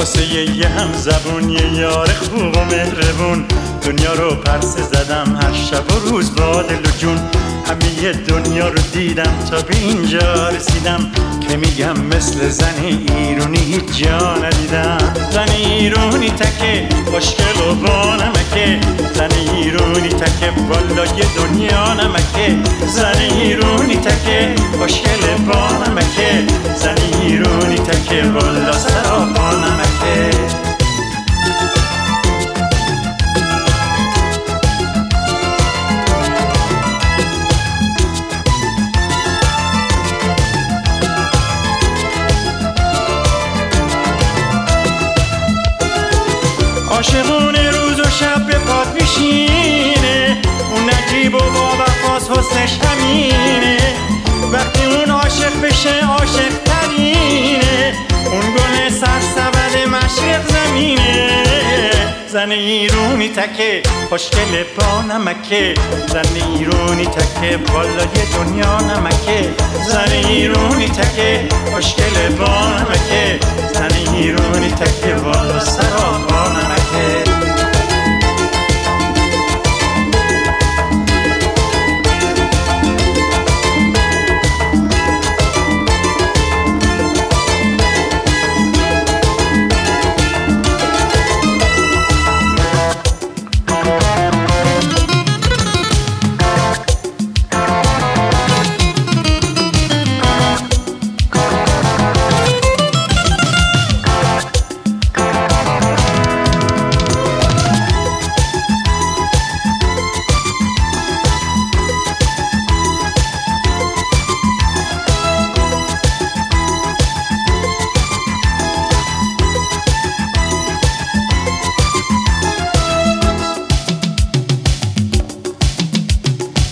واسه یه هم زبون، یه یار خوب و مهربون، دنیا رو پرسه زدم هر شب و روز با دل و جون. همه دنیا رو دیدم تا به اینجا رسیدم که میگم مثل زن ایرونی هیچ جا ندیدم. زن ایرونی تکه خوشگل و با نمکه، زن ایرونی تکه والای دنیا نمکه، زن ایرونی تکه خوشگل با نمکه، زن ایرونی تکه والا سراپا نمکه. عاشقونه روز و شب به پات میشینه، اون نجیب و با وفاس حسنش همینه. وقتی اون عاشق بشه عاشق ترینه، اون گل سرسبد مشرق زمینه. زن ایرونی تکه خوشگل با نمکه، زن ایرونی تکه بالای دنیا نمکه، زن ایرونی تکه خوشگل با نمکه،